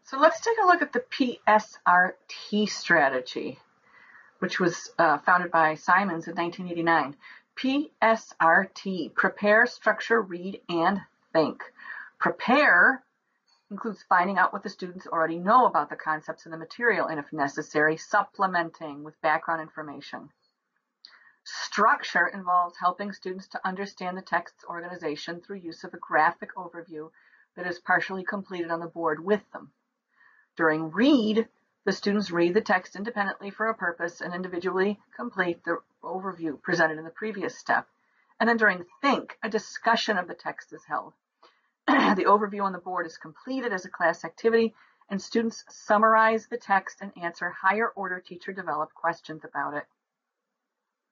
So let's take a look at the PSRT strategy, which was founded by Simons in 1989. PSRT, prepare, structure, read, and think. Prepare includes finding out what the students already know about the concepts in the material, and if necessary, supplementing with background information. Structure involves helping students to understand the text's organization through use of a graphic overview that is partially completed on the board with them. During read, the students read the text independently for a purpose and individually complete the overview presented in the previous step. And then during think, a discussion of the text is held. The overview on the board is completed as a class activity, and students summarize the text and answer higher order teacher-developed questions about it.